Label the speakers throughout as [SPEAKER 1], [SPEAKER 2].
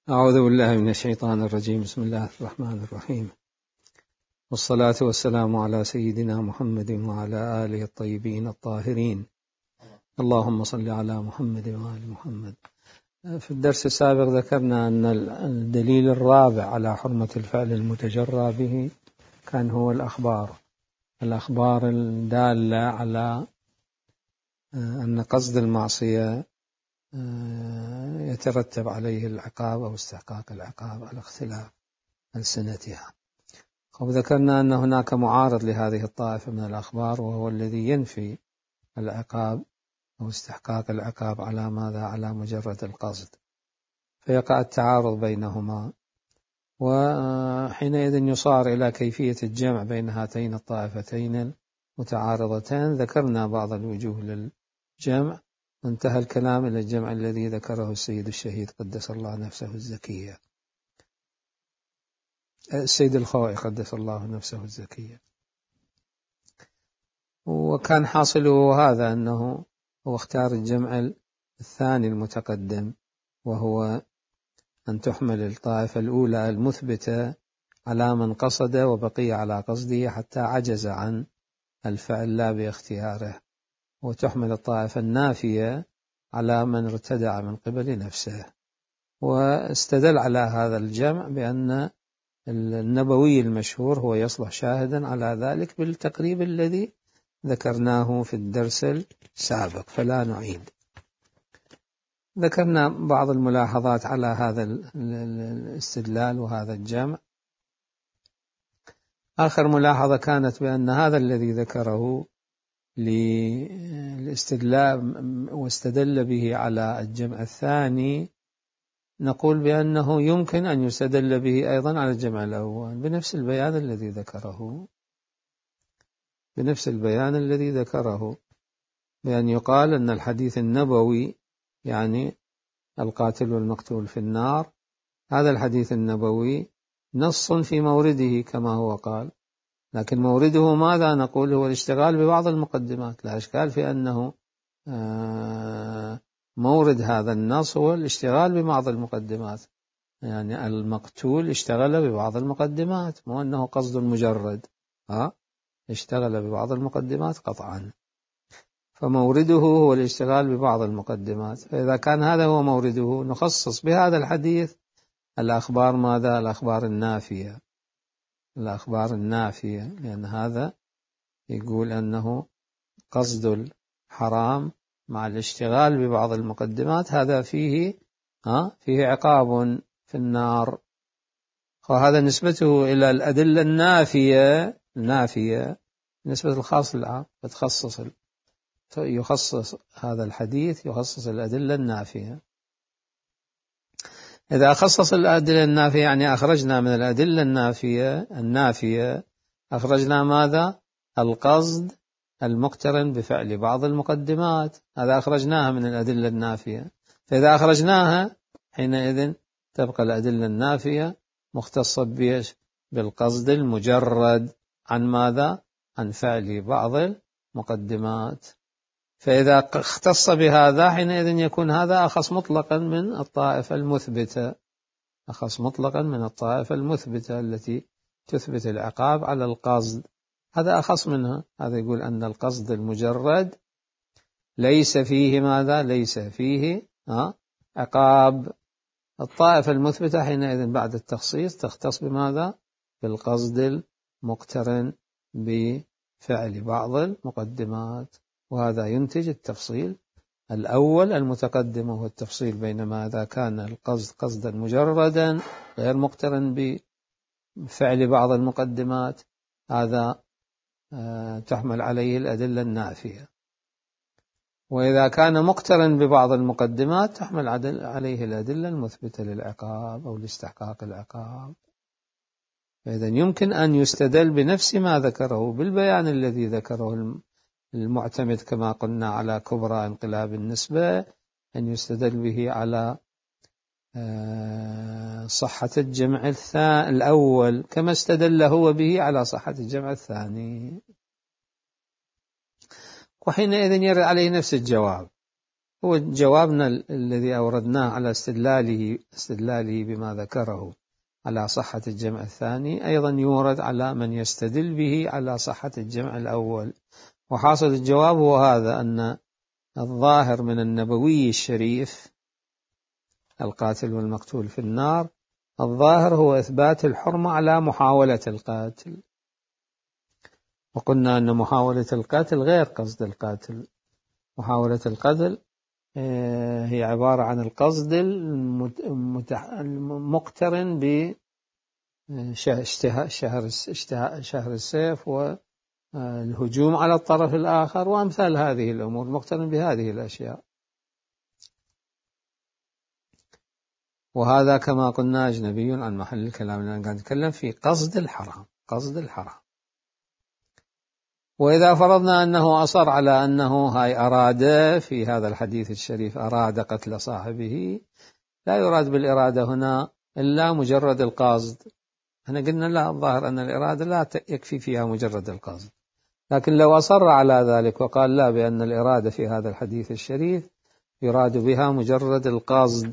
[SPEAKER 1] أعوذ بالله من الشيطان الرجيم. بسم الله الرحمن الرحيم، والصلاة والسلام على سيدنا محمد وعلى آله الطيبين الطاهرين. اللهم صل على محمد وآل محمد. في الدرس السابق ذكرنا أن الدليل الرابع على حرمة الفعل المتجرى به كان هو الأخبار الدالة على أن قصد المعصية يترتب عليه العقاب أو استحقاق العقاب على اختلاف ألسنتها. وذكرنا أن هناك معارض لهذه الطائفة من الأخبار، وهو الذي ينفي العقاب أو استحقاق العقاب على ماذا؟ على مجرد القصد، فيقع التعارض بينهما، وحينئذ يصار إلى كيفية الجمع بين هاتين الطائفتين المتعارضتين. ذكرنا بعض الوجوه للجمع، وانتهى الكلام إلى الجمع الذي ذكره السيد الشهيد قدس الله نفسه الزكية، السيد الخوئي قدس الله نفسه الزكية. وكان حاصله هذا، أنه هو اختار الجمع الثاني المتقدم، وهو أن تحمل الطائفة الأولى المثبتة على من قصد وبقي على قصده حتى عجز عن الفعل لا باختياره، وتحمل الطائفة النافية على من ارتدع من قبل نفسه. واستدل على هذا الجمع بأن النبوي المشهور هو يصلح شاهدا على ذلك بالتقريب الذي ذكرناه في الدرس السابق، فلا نعيد. ذكرنا بعض الملاحظات على هذا الاستدلال وهذا الجمع. آخر ملاحظة كانت بأن هذا الذي ذكره للاستدلال واستدل به على الجمع الثاني، نقول بأنه يمكن أن يستدل به أيضا على الجمع الأول بنفس البيان الذي ذكره، بأن يقال أن الحديث النبوي يعني القاتل والمقتول في النار، هذا الحديث النبوي نص في مورده كما هو قال، لكن مورده ماذا؟ نقول هو الاشتغال ببعض المقدمات. لا إشكال في أنه مورد هذا النص هو الاشتغال ببعض المقدمات، يعني المقتول اشتغل ببعض المقدمات، مو أنه قصد مجرد، اشتغل ببعض المقدمات قطعا، فمورده هو الاشتغال ببعض المقدمات. فإذا كان هذا هو مورده، نخصص بهذا الحديث الأخبار ماذا؟ الأخبار النافية، لأن هذا يقول أنه قصد الحرام مع الاشتغال ببعض المقدمات، هذا فيه عقاب في النار. وهذا نسبته إلى الأدلة النافية نسبة الخاص للعام، يخصص هذا الحديث يخصص الأدلة النافية. إذا خصص الأدلة النافية يعني أخرجنا من الأدلة النافية أخرجنا ماذا؟ القصد المقترن بفعل بعض المقدمات، هذا أخرجناها من الأدلة النافية. فإذا أخرجناها حينئذ تبقى الأدلة النافية مختصة بالقصد المجرد عن ماذا؟ عن فعل بعض المقدمات. فإذا اختص بهذا حينئذ يكون هذا أخص مطلقا من الطائفة المثبتة التي تثبت العقاب على القصد، هذا أخص منها. هذا يقول أن القصد المجرد ليس فيه ماذا؟ ليس فيه عقاب. الطائفة المثبتة حينئذ بعد التخصيص تختص بماذا؟ بالقصد المقترن بفعل بعض المقدمات، وهذا ينتج التفصيل الأول المتقدم، وهو التفصيل بين ماذا كان القصد قصدا مجردا غير مقترن بفعل بعض المقدمات، هذا تحمل عليه الأدلة النافية. وإذا كان مقترن ببعض المقدمات تحمل عليه الأدلة المثبتة للعقاب أو لاستحقاق العقاب. فإذا يمكن أن يستدل بنفس ما ذكره بالبيان الذي ذكره المعتمد كما قلنا على كبرى انقلاب النسبة، أن يستدل به على صحة الجمع الأول كما استدل هو به على صحة الجمع الثاني، وحينئذ يرد عليه نفس الجواب. هو جوابنا الذي أوردناه على استدلاله بما ذكره على صحة الجمع الثاني أيضا يورد على من يستدل به على صحة الجمع الأول. وحاصل الجواب هو هذا، أن الظاهر من النبوي الشريف القاتل والمقتول في النار، الظاهر هو إثبات الحرمة على محاولة القاتل، وقلنا أن محاولة القتل غير قصد القاتل. محاولة القتل هي عبارة عن القصد المقترن بشهر السيف والهجوم على الطرف الآخر وأمثال هذه الأمور، مقترن بهذه الأشياء. وهذا كما قلنا أجنبي عن محل الكلام، لأننا قاعد نتكلم في قصد الحرام، قصد الحرام. وإذا فرضنا أنه أصر على أنه هاي أراد في هذا الحديث الشريف أراد قتل صاحبه، لا يراد بالإرادة هنا إلا مجرد القصد. احنا قلنا لا، الظاهر أن الإرادة لا يكفي فيها مجرد القصد، لكن لو أصر على ذلك وقال لا، بأن الإرادة في هذا الحديث الشريف يراد بها مجرد القصد،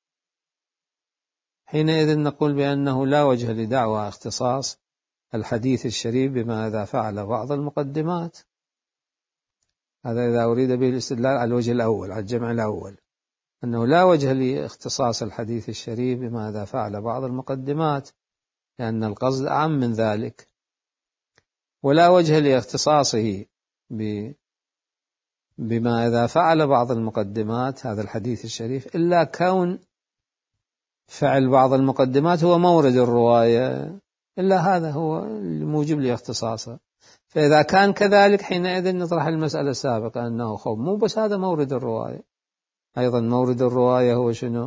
[SPEAKER 1] حينئذ نقول بأنه لا وجه لدعوى اختصاص الحديث الشريف بما إذا فعل بعض المقدمات. هذا إذا أريد به الاستدلال على الوجه الأول، على الجمع الأول، أنه لا وجه لاختصاص الحديث الشريف بما إذا فعل بعض المقدمات، لأن القصد أعم من ذلك. ولا وجه لاختصاصه بما إذا فعل بعض المقدمات هذا الحديث الشريف إلا كون فعل بعض المقدمات هو مورد الرواية، إلا هذا هو الموجب لاختصاصه. فإذا كان كذلك حينئذ نطرح المسألة السابقة أنه مو بس هذا مورد الرواية، أيضا مورد الرواية هو شنو؟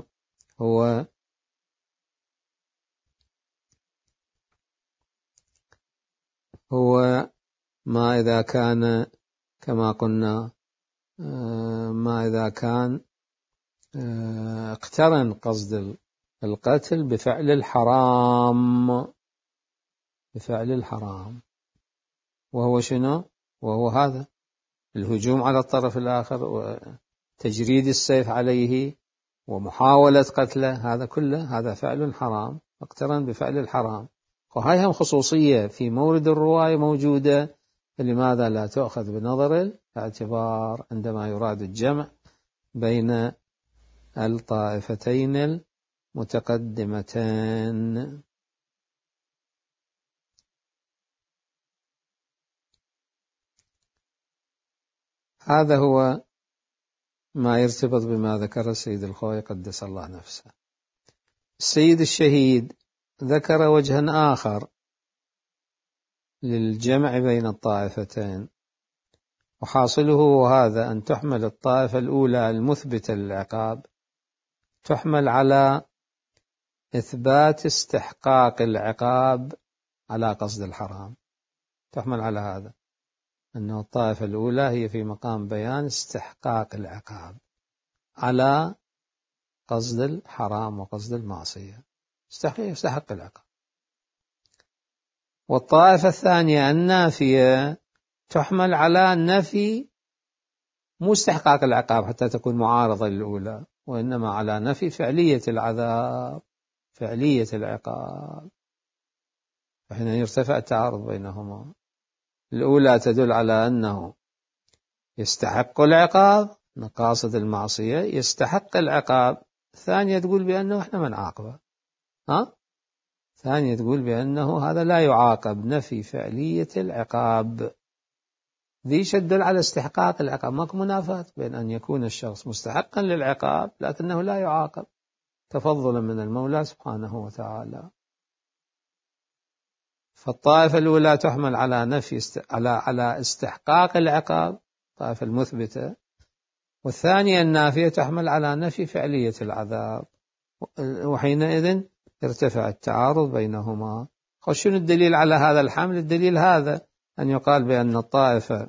[SPEAKER 1] هو ما إذا كان كما قلنا، ما إذا كان اقترن قصد القتل بفعل الحرام، بفعل الحرام، وهو شنو؟ وهو هذا الهجوم على الطرف الآخر وتجريد السيف عليه ومحاولة قتله، هذا كله هذا فعل حرام، اقترن بفعل الحرام. وهي هم خصوصية في مورد الرواية موجودة، فلماذا لا تؤخذ بنظر الاعتبار عندما يراد الجمع بين الطائفتين المتقدمتين؟ هذا هو ما يرتبط بما ذكر السيد الخوئي قدس الله نفسه. السيد الشهيد ذكر وجها آخر للجمع بين الطائفتين، وحاصله هذا أن تحمل الطائفة الأولى المثبتة للعقاب تحمل على إثبات استحقاق العقاب على قصد الحرام، تحمل على هذا، أنه الطائفة الأولى هي في مقام بيان استحقاق العقاب على قصد الحرام وقصد المعصية، يستحق العقاب. والطائفة الثانية النافية تحمل على نفي مو استحقاق العقاب حتى تكون معارضة للأولى، وإنما على نفي فعلية العذاب، فعلية العقاب، فهنا يرتفع التعارض بينهما. الأولى تدل على أنه يستحق العقاب، مقاصد المعصية يستحق العقاب. الثانية تقول بأنه إحنا ما نعاقبه، ثانية تقول بأنه هذا لا يعاقب، نفي فعلية العقاب. ذي تدل على استحقاق العقاب، ماكو منافاة بين أن يكون الشخص مستحقا للعقاب لكنه لا يعاقب تفضلا من المولى سبحانه وتعالى. فالطائفة الأولى تحمل على نفي على استحقاق العقاب، الطائفة المثبتة، والثانية النافية تحمل على نفي فعلية العذاب، وحينئذ ارتفع التعارض بينهما. شنو الدليل على هذا الحمل؟ الدليل هذا، أن يقال بأن الطائفة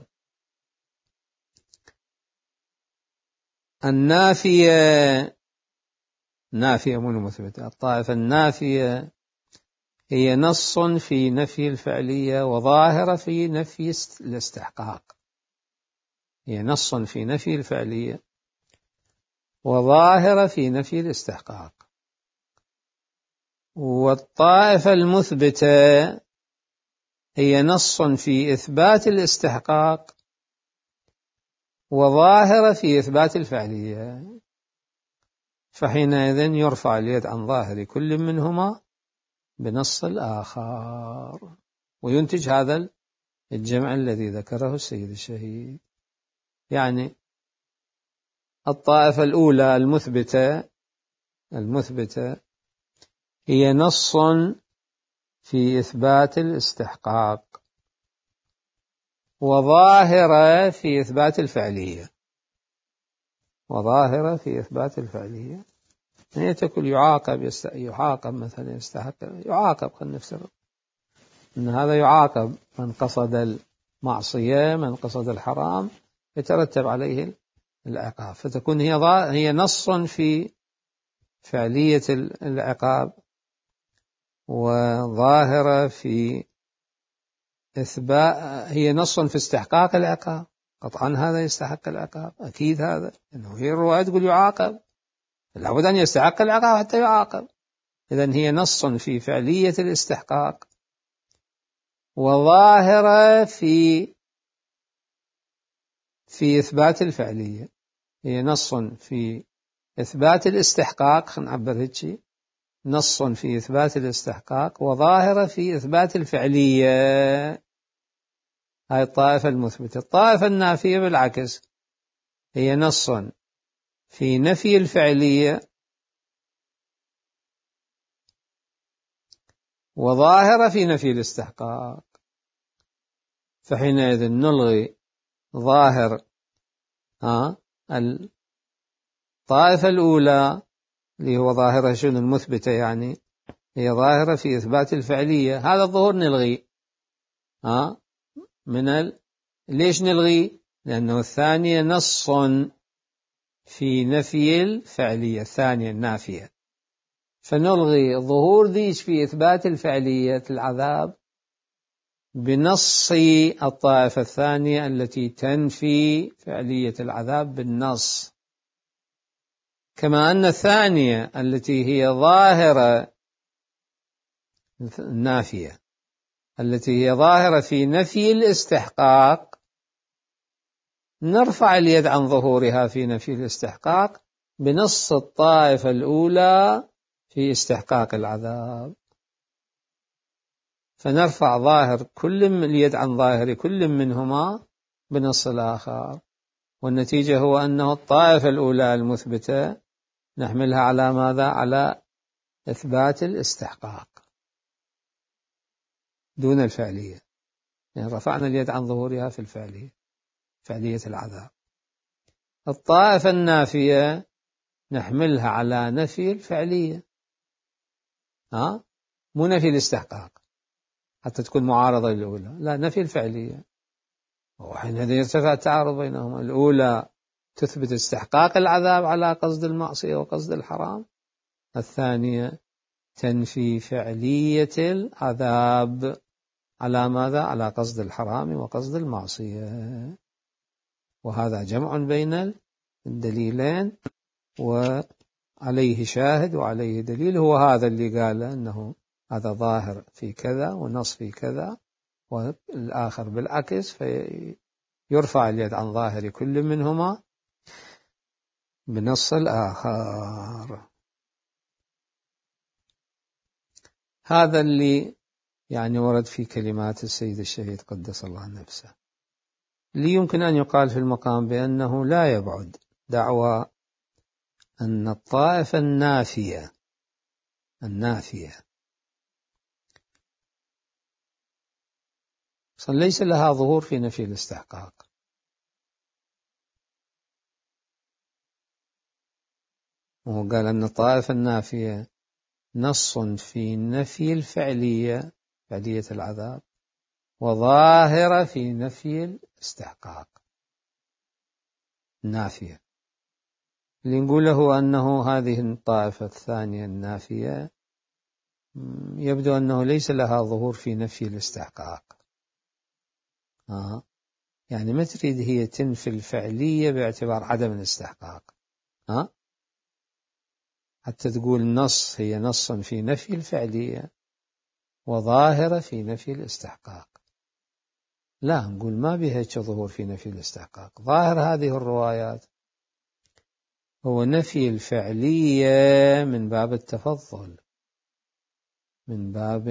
[SPEAKER 1] النافية نافية مو مثبتة، الطائفة النافية هي نص في نفي الفعلية وظاهرة في نفي الاستحقاق، هي نص في نفي الفعلية وظاهرة في نفي الاستحقاق. والطائفة المثبتة هي نص في إثبات الاستحقاق وظاهرة في إثبات الفعلية، فحينئذ يرفع اليد عن ظاهر كل منهما بنص الآخر، وينتج هذا الجمع الذي ذكره السيد الشهيد. يعني الطائفة الأولى المثبتة هي نص في إثبات الاستحقاق وظاهرة في إثبات الفعلية، يعني تقول يعاقب مثلا يستحق يعاقب، خلينا نفترض أن هذا يعاقب، من قصد المعصية من قصد الحرام يترتب عليه العقاب، فتكون هي نص في فعلية العقاب وظاهرة في إثبات، هي نص في استحقاق العقاب، قطعا هذا يستحق العقاب أكيد، هذا إنه هي الرواية تقول يعاقب، لابد أن يستحق العقاب حتى يعاقب، إذن هي نص في فعلية الاستحقاق وظاهرة في إثبات الفعلية. هي نص في إثبات الاستحقاق، خلينا نعبر هيك، نص في إثبات الاستحقاق وظاهرة في إثبات الفعلية. هاي الطائفة المثبتة. الطائفة النافية بالعكس هي نص في نفي الفعلية وظاهرة في نفي الاستحقاق، فحينئذ نلغي ظاهر الطائفة الأولى اللي هو ظاهرة شنو المثبتة، يعني هي ظاهرة في إثبات الفعلية، هذا الظهور نلغي ليش نلغي؟ لأنه الثانية نص في نفي الفعلية، الثانية النافية، فنلغي ظهور ذيش في إثبات الفعلية العذاب بنص الطائفة الثانية التي تنفي فعلية العذاب بالنص، كما أن الثانية التي هي ظاهرة النافية التي هي ظاهرة في نفي الاستحقاق نرفع اليد عن ظهورها في نفي الاستحقاق بنص الطائفة الأولى في استحقاق العذاب، فنرفع اليد عن ظاهر كل منهما بنص الآخر، والنتيجة هو أنه الطائفة الأولى المثبتة نحملها على ماذا؟ على إثبات الاستحقاق دون الفعلية، يعني رفعنا اليد عن ظهورها في فعلية العذاب. الطائفة النافية نحملها على نفي الفعلية، مو نفي الاستحقاق حتى تكون معارضة للأولى، لا، نفي الفعلية، وحينئذ يرتفع التعارض بينهما. الأولى تثبت استحقاق العذاب على قصد المعصية وقصد الحرام، الثانية تنفي فعلية العذاب على ماذا؟ على قصد الحرام وقصد المعصية، وهذا جمع بين الدليلين وعليه شاهد وعليه دليل، هو هذا اللي قال أنه هذا ظاهر في كذا ونص في كذا، والآخر بالعكس، فيرفع اليد عن ظاهر كل منهما بنص الآخر. هذا اللي يعني ورد في كلمات السيد الشهيد قدس الله نفسه، اللي يمكن أن يقال في المقام بأنه لا يبعد دعوى أن الطائفة النافية ليس لها ظهور في نفي الاستحقاق، وقال أن الطائفة النافية نص في نفي الفعلية، فعلية العذاب، وظاهرة في نفي الاستحقاق النافية. اللي نقوله أنه هذه الطائفة الثانية النافية يبدو أنه ليس لها ظهور في نفي الاستحقاق، يعني ما تريد هي تنفي الفعلية باعتبار عدم الاستحقاق، حتى تقول نص هي نص في نفي الفعلية وظاهرة في نفي الاستحقاق. لا، نقول ما بها ظهور في نفي الاستحقاق. ظاهر هذه الروايات هو نفي الفعلية من باب التفضل، من باب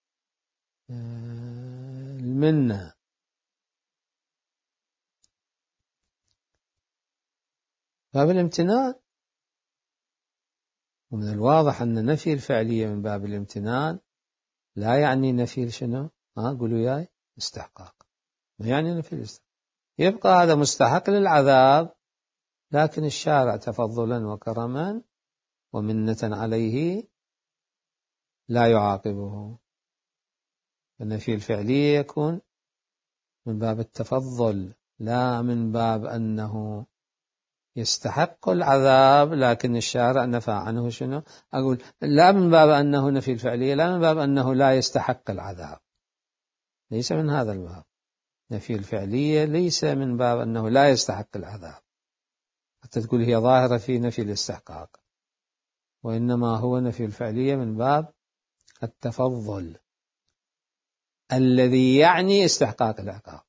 [SPEAKER 1] المنة. باب الامتنان، ومن الواضح أن نفي الفعلية من باب الامتنان لا يعني نفي شنو؟ قولوا ياي استحقاق، ما يعني نفي الاستحقاق. يبقى هذا مستحق للعذاب، لكن الشارع تفضلا وكرما ومنة عليه لا يعاقبه. فالنفي الفعلية يكون من باب التفضل، لا من باب أنه يستحق العذاب لكن الشارع نفى عنه شنو؟ أقول لا من باب أنه نفي الفعلية، لا من باب أنه لا يستحق العذاب، ليس من هذا الباب. نفي الفعلية ليس من باب أنه لا يستحق العذاب حتى تقول هي ظاهرة في نفي الاستحقاق، وإنما هو نفي الفعلية من باب التفضل الذي يعني استحقاق العقاب،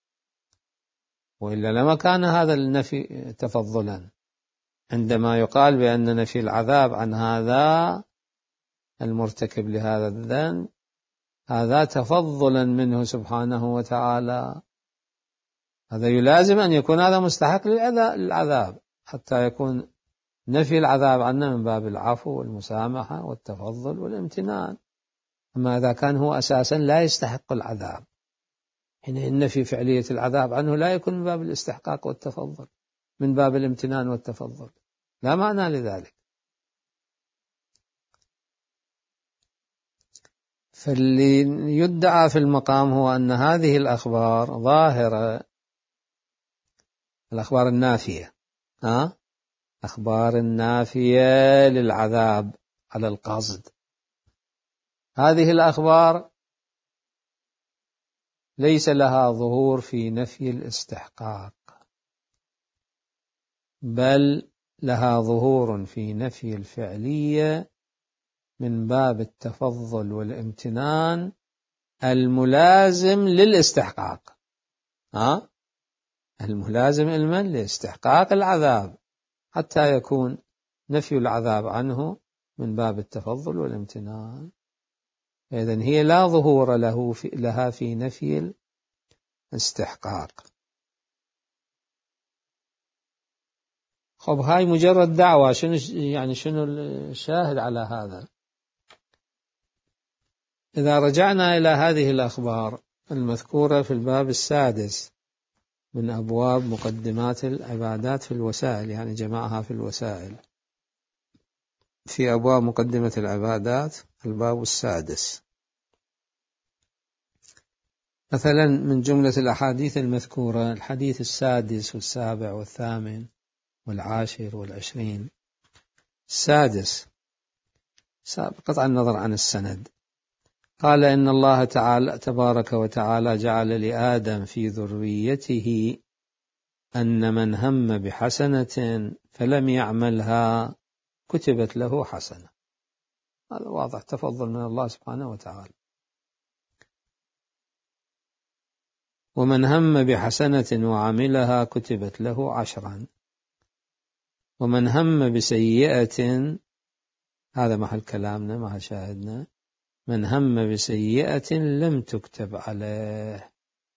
[SPEAKER 1] وإلا لما كان هذا النفي تفضلا. عندما يقال بأن نفي العذاب عن هذا المرتكب لهذا الذنب هذا تفضلا منه سبحانه وتعالى، هذا يلازم أن يكون هذا مستحق للعذاب حتى يكون نفي العذاب عنه من باب العفو والمسامحة والتفضل والامتنان. أما إذا كان هو أساسا لا يستحق العذاب، حين نفي فعلية العذاب عنه لا يكون من باب الاستحقاق والتفضل، من باب الامتنان والتفضل، لا معنى لذلك. فاللي يدعى في المقام هو أن هذه الأخبار ظاهرة، الأخبار النافية، أخبار النافية للعذاب على القصد، هذه الأخبار ليس لها ظهور في نفي الاستحقاق، بل لها ظهور في نفي الفعلية من باب التفضل والامتنان الملازم للاستحقاق، الملازم المن لاستحقاق العذاب، حتى يكون نفي العذاب عنه من باب التفضل والامتنان. إذن هي لا ظهور لها في نفي الاستحقاق. خب هاي مجرد دعوة، شنو الشاهد على هذا؟ إذا رجعنا إلى هذه الأخبار المذكورة في الباب السادس من أبواب مقدمات العبادات في الوسائل، يعني جمعها في الوسائل، في أبواب مقدمة العبادات الباب السادس، مثلا من جملة الأحاديث المذكورة الحديث السادس والسابع والثامن والعاشر والعشرين. السادس قطع النظر عن السند، قال إن الله تعالى تبارك وتعالى جعل لآدم في ذريته أن من هم بحسنة فلم يعملها كتبت له حسنة. هذا واضح تفضل من الله سبحانه وتعالى. ومن هم بحسنة وعملها كتبت له 10. ومن هم بسيئة، هذا محل كلامنا محل شاهدنا، من هم بسيئة لم تكتب عليه،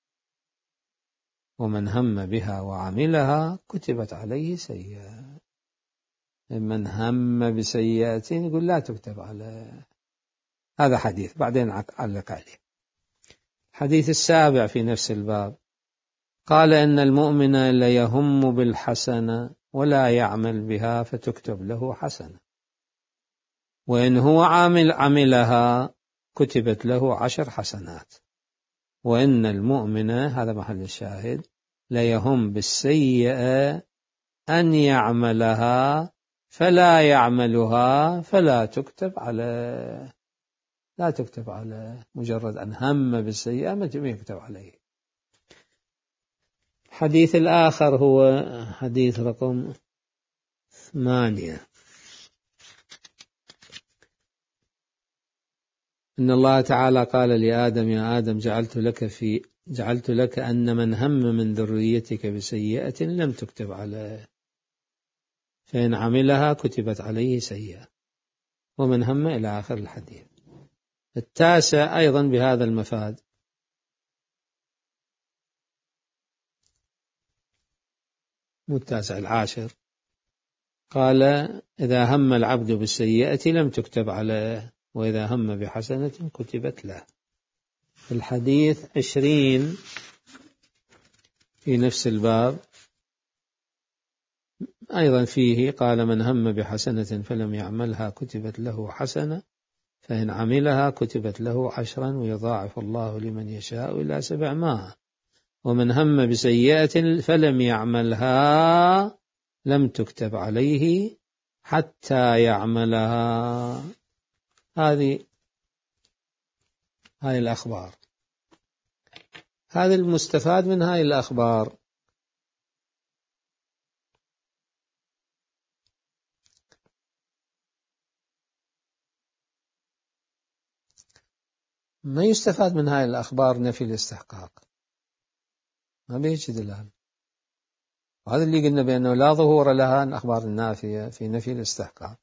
[SPEAKER 1] ومن هم بها وعملها كتبت عليه سيئة. من هم بسيئة يقول لا تكتب عليه. هذا حديث بعدين علق عليه. الحديث السابع في نفس الباب قال إن المؤمن ليهم بالحسنة ولا يعمل بها فتكتب له حسنة، وإن هو عملها كتبت له 10 حسنات. وإن المؤمن، هذا محل الشاهد، ليهم بالسيئة أن يعملها فلا يعملها فلا تكتب عليه. لا تكتب عليه، مجرد أن هم بالسيئة ما يكتب عليه. الحديث الآخر هو حديث رقم 8 إن الله تعالى قال لآدم يا آدم جعلت لك أن من هم من ذريتك بسيئة لم تكتب عليه، فإن عملها كتبت عليه سيئة، ومن هم إلى آخر الحديث. التاسع أيضا بهذا المفاد، مو التاسع، العاشر، قال إذا هم العبد بالسيئة لم تكتب عليه، وإذا هم بحسنة كتبت له. الحديث 20 في نفس الباب أيضا فيه قال من هم بحسنة فلم يعملها كتبت له حسنة، فإن عملها كتبت له 10 ويضاعف الله لمن يشاء إلى 700. ومن هم بسيئة فلم يعملها لم تكتب عليه حتى يعملها. هذه الأخبار، هذا المستفاد من هذه الأخبار. ما يستفاد من هذه الأخبار نفي الاستحقاق، ما بيجي دلالة. وهذا اللي قلنا بأنه لا ظهور لها الأخبار النافية في نفي الاستحقاق.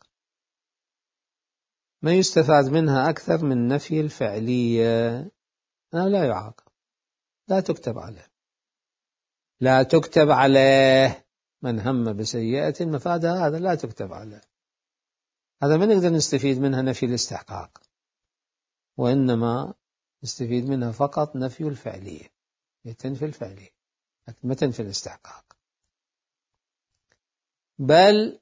[SPEAKER 1] ما يستفاد منها أكثر من نفي الفعلية، لا يعاقب، لا تكتب عليه، لا تكتب عليه. من هم بسيئة مفادها هذا لا تكتب عليه، هذا ما نقدر نستفيد منها نفي الاستحقاق، وإنما نستفيد منها فقط نفي الفعلية، تنفي الفعلية ما تنفي الاستحقاق. بل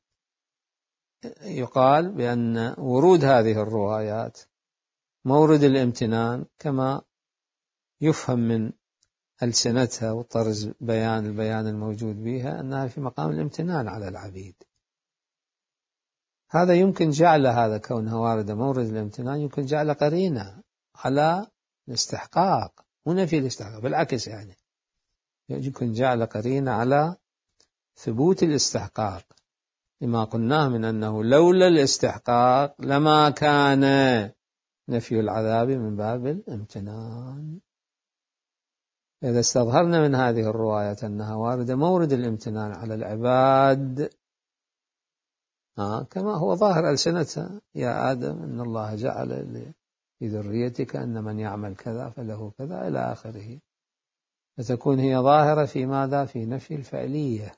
[SPEAKER 1] يقال بأن ورود هذه الروايات مورد الامتنان، كما يفهم من ألسنتها وطرز البيان الموجود بها أنها في مقام الامتنان على العبيد. هذا يمكن جعل هذا كونها واردة مورد الامتنان يمكن جعل قرينة على الاستحقاق ونفي الاستحقاق، بالعكس يعني يمكن جعل قرينة على ثبوت الاستحقاق، لما قلناه من أنه لولا الاستحقاق لما كان نفي العذاب من باب الامتنان. إذا استظهرنا من هذه الرواية أنها واردة مورد الامتنان على العباد، كما هو ظاهر ألسنتها، يا آدم إن الله جعل في ذريتك أن من يعمل كذا فله كذا إلى آخره، فتكون هي ظاهرة في ماذا؟ في نفي الفعلية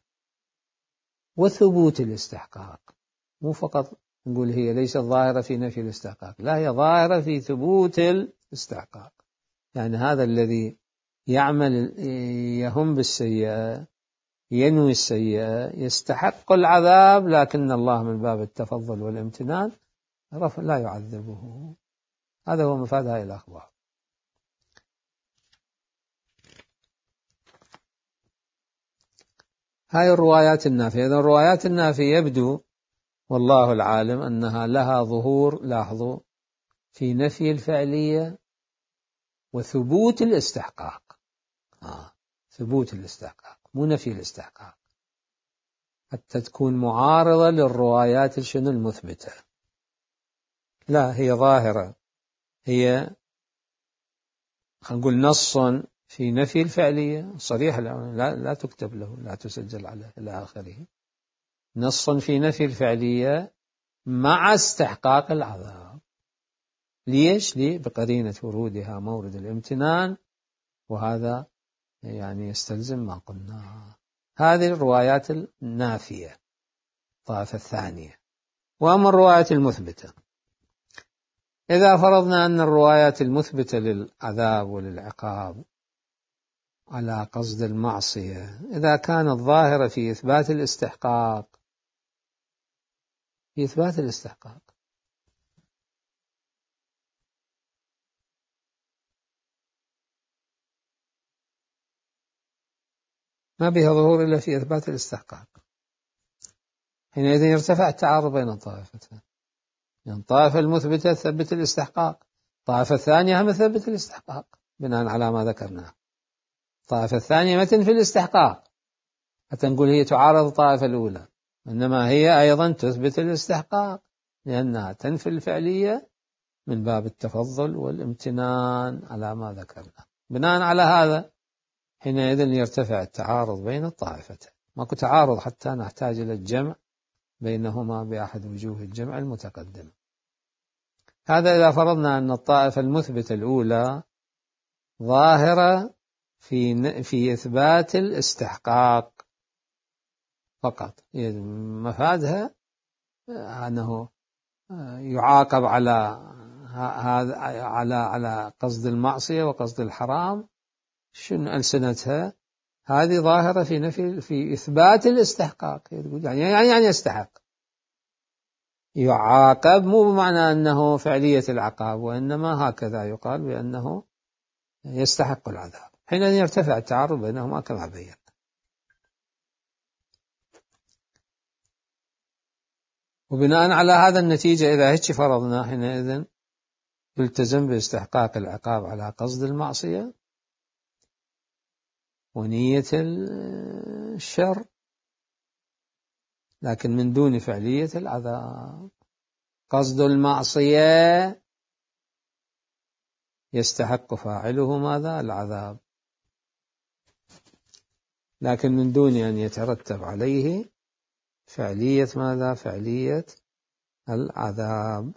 [SPEAKER 1] وثبوت الاستحقاق. مو فقط نقول هي ليست ظاهرة في نفي الاستحقاق، لا، هي ظاهرة في ثبوت الاستحقاق. يعني هذا الذي يهم بالسيئة، ينوي السيئة، يستحق العذاب، لكن الله من باب التفضل والامتنان لا يعذبه. هذا هو مفاد هذه الأخبار. هاي الروايات النافية. إذن الروايات النافية يبدو والله العالم أنها لها ظهور، لاحظوا، في نفي الفعلية وثبوت الاستحقاق. ثبوت الاستحقاق مو نفي الاستحقاق، حتى تكون معارضة للروايات المثبتة. لا، هي ظاهرة، هي خلينا نقول نص في نفي الفعلية صريح، لا تكتب له، لا تسجل عليه إلى آخره. نص في نفي الفعلية مع استحقاق العذاب. ليش؟ بقرينة ورودها مورد الامتنان، وهذا يعني يستلزم ما قلناه. هذه الروايات النافية الطائفة الثانية. وأما الروايات المثبتة، إذا فرضنا أن الروايات المثبتة للعذاب وللعقاب على قصد المعصية إذا كانت ظاهرة في إثبات الاستحقاق، ما بها ظهور إلا في إثبات الاستحقاق، حينئذ يرتفع التعارض بين الطائفتين. يعني الطائفة المثبتة تثبت الاستحقاق، الطائفة الثانية هم تثبت الاستحقاق بناء على ما ذكرناه. الطائفة الثانية ما تنفي الاستحقاق حتى نقول هي تعارض الطائفة الأولى، إنما هي أيضا تثبت الاستحقاق لأنها تنفي الفعلية من باب التفضل والامتنان على ما ذكرنا. بناء على هذا حينئذ يرتفع التعارض بين الطائفتين، ماكو تعارض حتى نحتاج إلى الجمع بينهما بأحد وجوه الجمع المتقدمة. هذا إذا فرضنا أن الطائفة المثبتة الأولى ظاهرة في إثبات الاستحقاق فقط، مفادها أنه يعاقب على قصد المعصية وقصد الحرام، شنو ألسنتها هذه ظاهرة في إثبات الاستحقاق، يعني يستحق، يعاقب مو بمعنى أنه فعلية العقاب، وإنما هكذا يقال بأنه يستحق العذاب، حينئذ يرتفع التعارض بينهما كما بينا. وبناء على هذا النتيجة إذا هيك فرضنا حينئذ يلتزم باستحقاق العقاب على قصد المعصية ونية الشر، لكن من دون فعلية العذاب. قصد المعصية يستحق فاعله ماذا؟ العذاب، لكن من دون أن يترتب عليه فعلية ماذا؟ فعلية العذاب.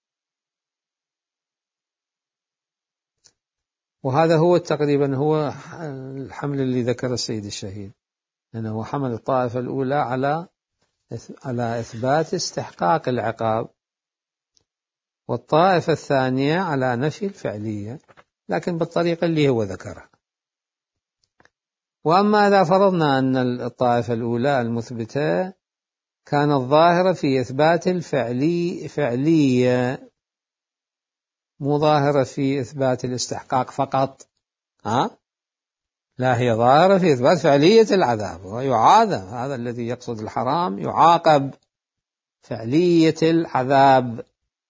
[SPEAKER 1] وهذا هو تقريبا هو الحمل اللي ذكر السيد الشهيد، أنه حمل الطائفة الأولى على إثبات استحقاق العقاب، والطائفة الثانية على نفي الفعلية، لكن بالطريقة اللي هو ذكرها. وأما إذا فرضنا أن الطائفة الأولى المثبتة كانت ظاهرة في إثبات الفعلية، مو ظاهرة في إثبات الاستحقاق فقط، لا، هي ظاهرة في إثبات فعلية العذاب، ويعاقب هذا الذي يقصد الحرام يعاقب فعلية العذاب،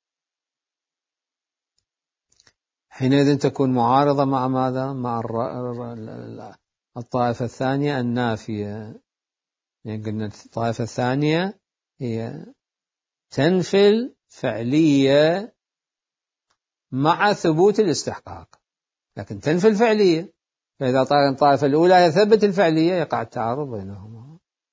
[SPEAKER 1] حينئذ تكون معارضة مع ماذا؟ مع الطائفة الثانية النافية. يعني قلنا الطائفة الثانية هي تنفي الفعلية مع ثبوت الاستحقاق، لكن تنفي الفعلية، فإذا الطائفة الأولى يثبت الفعلية يقع التعارض بينهما.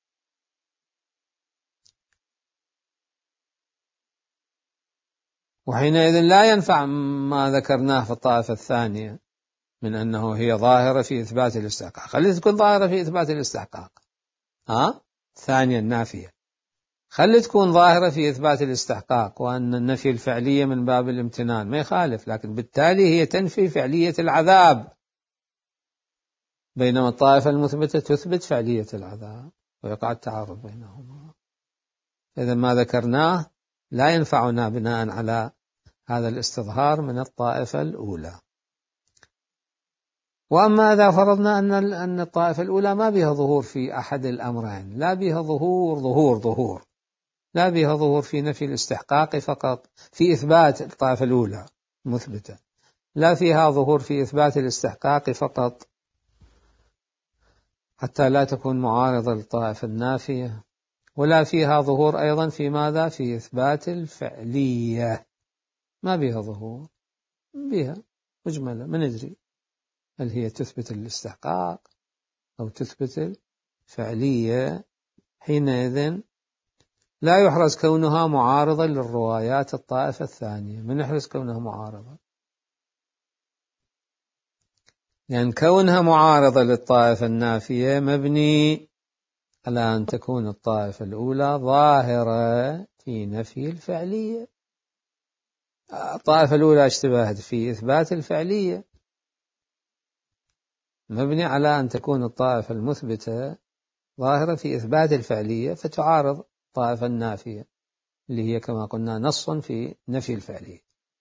[SPEAKER 1] وحينئذ لا ينفع ما ذكرناه في الطائفة الثانية من أنه هي ظاهرة في إثبات الاستحقاق، خلي تكون ظاهرة في إثبات الاستحقاق، ثانيا النافية، خلي تكون ظاهرة في إثبات الاستحقاق، وأن النفي الفعلية من باب الامتنان ما يخالف، لكن بالتالي هي تنفي فعلية العذاب، بينما الطائفة المثبتة تثبت فعلية العذاب، ويقع التعارض بينهما. إذا ما ذكرناه لا ينفعنا بناء على هذا الاستظهار من الطائفة الأولى. وأما إذا فرضنا أن الطائفة الأولى ما بها ظهور في أحد الأمرين، لا بها ظهور لا بها ظهور في نفي الاستحقاق فقط، في إثبات الطائفة الأولى مثبتة، لا فيها ظهور في إثبات الاستحقاق فقط حتى لا تكون معارضة للطائفة النافية، ولا فيها ظهور أيضا في ماذا؟ في إثبات الفعلية، ما بها ظهور، بها مجملة، ما ندري هل هي تثبت الاستحقاق أو تثبت الفعلية. حينئذ لا يحرز كونها معارضة للروايات الطائفة الثانية، من يحرز كونها معارضة؟ لأن كونها معارضة للطائفة النافية مبني على أن تكون الطائفة الأولى ظاهرة في نفي الفعلية. الطائفة الأولى اشتبهت في إثبات الفعلية، مبني على أن تكون الطائفة المثبتة ظاهرة في إثبات الفعلية، فتعارض الطائفة النافية اللي هي كما قلنا نص في نفي الفعلية.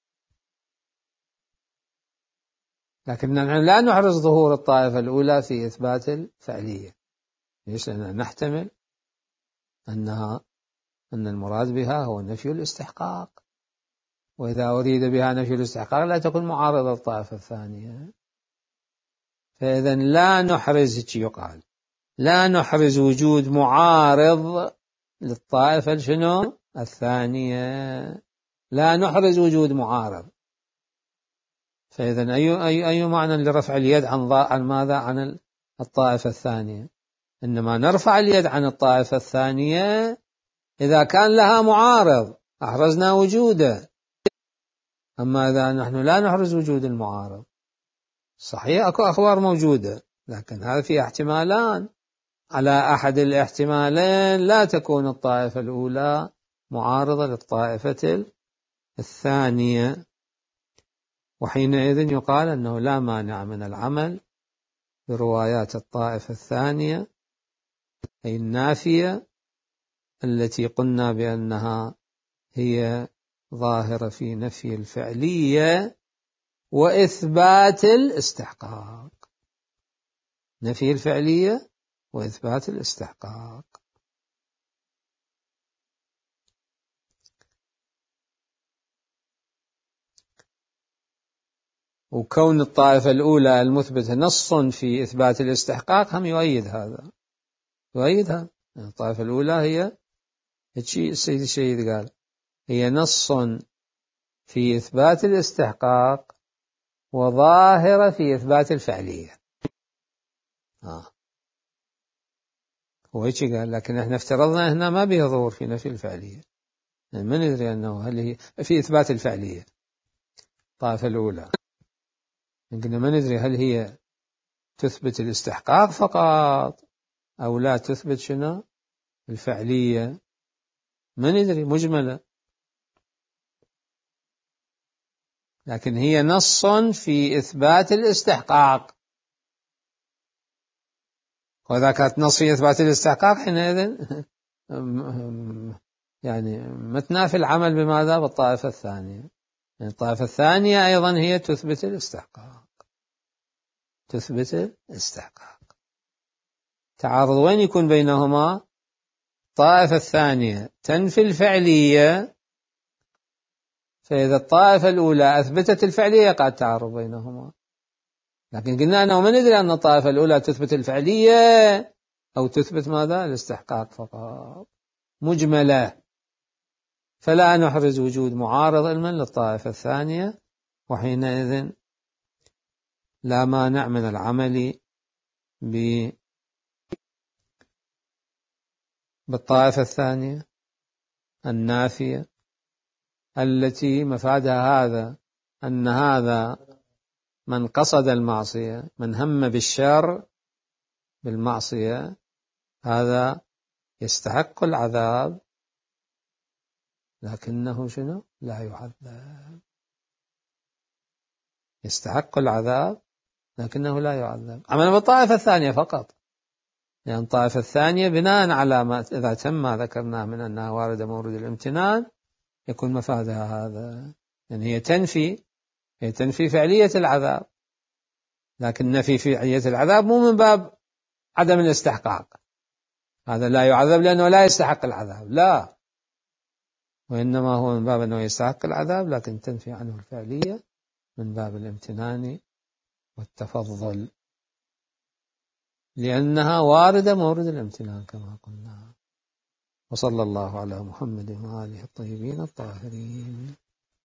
[SPEAKER 1] لكن لا نحرز ظهور الطائفة الأولى في إثبات الفعلية. ليش؟ لأننا نحتمل أن المراد بها هو نفي الاستحقاق، وإذا أريد بها نفي الاستحقاق لا تكون معارضة الطائفة الثانية. فإذا لا نحرز، يقال لا نحرز وجود معارض للطائفة الثانية، لا نحرز وجود معارض، فإذا أي معنى لرفع اليد عن ماذا؟ عن الطائفة الثانية. إنما نرفع اليد عن الطائفة الثانية إذا كان لها معارض أحرزنا وجوده. أما إذا نحن لا نحرز وجود المعارض، صحيح أكو أخبار موجودة، لكن هذا فيه احتمالان، على أحد الاحتمالين لا تكون الطائفة الأولى معارضة للطائفة الثانية، وحينئذ يقال أنه لا مانع من العمل بروايات الطائفة الثانية، أي النافية التي قلنا بأنها هي ظاهرة في نفي الفعلية وإثبات الاستحقاق. نفي الفعلية وإثبات الاستحقاق. وكون الطائفة الأولى المثبتة نص في إثبات الاستحقاق هم يؤيد هذا، يؤيدها. الطائفة الأولى هي السيد الشهيد قال هي نص في إثبات الاستحقاق وظاهرة في إثبات الفعلية. هو هيك قال، لكن احنا افترضنا هنا ما بها ظهور في نفي الفعلية، يعني ما ندري أنه هل هي في إثبات الفعلية الطائفة الأولى، يمكن ما ندري هل هي تثبت الاستحقاق فقط أو لا تثبت شنو الفعلية، ما ندري، مجملة. لكن هي نص في إثبات الاستحقاق، وإذا كانت نص في إثبات الاستحقاق حينئذ يعني متنافي العمل بماذا؟ بالطائفة الثانية. يعني الطائفة الثانية أيضا هي تثبت الاستحقاق، تثبت الاستحقاق. تعارض وين يكون بينهما؟ الطائفة الثانية تنفي الفعلية، فإذا الطائفة الأولى أثبتت الفعلية قد تعارض بينهما. لكن قلنا أنه ما ندري أن الطائفة الأولى تثبت الفعلية أو تثبت ماذا؟ الاستحقاق فقط، مجملة، فلا نحرز وجود معارض علما للطائفة الثانية، وحينئذ لا مانع من العمل بالطائفة الثانية النافية التي مفادها هذا، أن هذا من قصد المعصية، من هم بالشر بالمعصية، هذا يستحق العذاب لكنه شنو؟ لا يعذب. يستحق العذاب لكنه لا يعذب. عمل بالطائفة الثانية فقط، لأن الطائفة الثانية بناء على ما إذا تم ما ذكرناه من أنها واردة مورد الامتنان يكون مفادها هذا، يعني هي تنفي فعلية العذاب، لكن نفي فعلية العذاب مو من باب عدم الاستحقاق، هذا لا يعذب لأنه لا يستحق العذاب، لا، وإنما هو من باب أنه يستحق العذاب لكن تنفي عنه الفعلية من باب الامتنان والتفضل، لأنها واردة مورد الامتنان كما قلنا. وصلى الله على محمد وآله الطيبين الطاهرين.